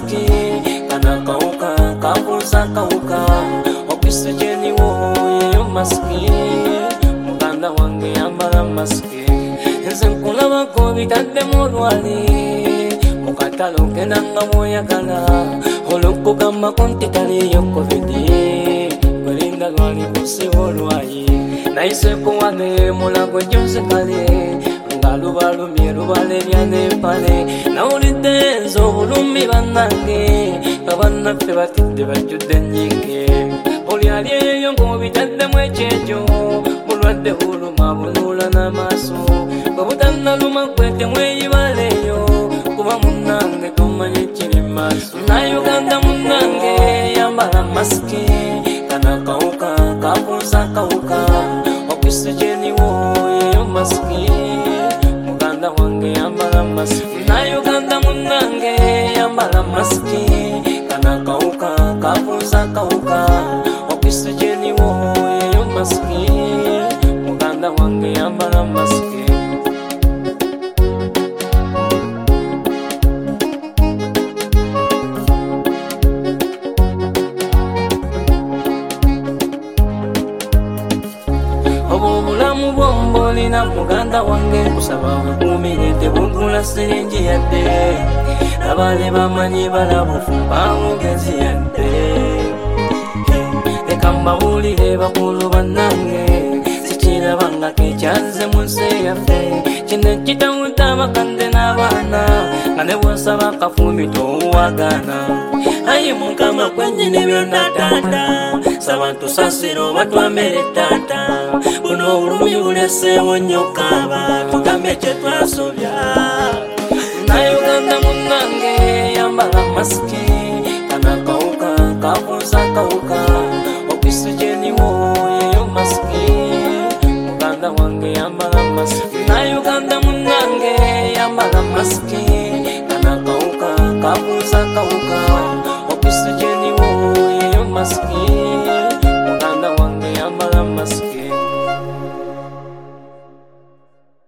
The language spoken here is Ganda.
maski kana kauka kabuza kauka oxygeni woyo maski muganda wange yambala maski nze nkulaba ko bitadde mu lwali mukatalo ngendanga mwoyagala olwokugamba ko nti taliyo covid kwelinda lwali kusiba olwayi nayiseeko wane mulago gyonsekale nga lubalumye lubalebya n'empale nawulidde nze obulumi bannange nga bannaffe batidde bajjudde ennyinge oli ali eyo ng'obitaddemu ekyejo bulwadde buluma bunuula n'amaaso bwe butannaluma gwe temweyibaleeyo kuba munnange tomanyi kiri maaso Munnayuganda munnange yambala masiki kana kawuka kabuuza kawuka oxygeni woyo masiki muganda wange yambala masiki Munnayuganda munnange yambala masiki kana kawuka kabuuza kawuka oxygeni woyo masiki muganda wange yambala masiki obulamu bwombolina muganda wange kusaba bukumire tebugula siringi yadde abale bamanyi balabufu bamugezi yadde leka mbawulire bakulu bannange sikirabanga kekyanze mu nsi yaffe kino ekitawudde abakadde n'abaana nga ne bwosaba kafumi towagana ayi mukama kwennyini byonna taata saba ntusasire oba twamere taata buno obulumi buleseewo nnyo kaaba tugambe kye twasobya Munnayuganda munnange yambala masiki kana kawuka kabuuza kawuka oxygeni woyo masiki muganda wange yambala masiki Munnayuganda munnange yambala masiki kana kawuka kabuuza kawuka oxygeni woyo masiki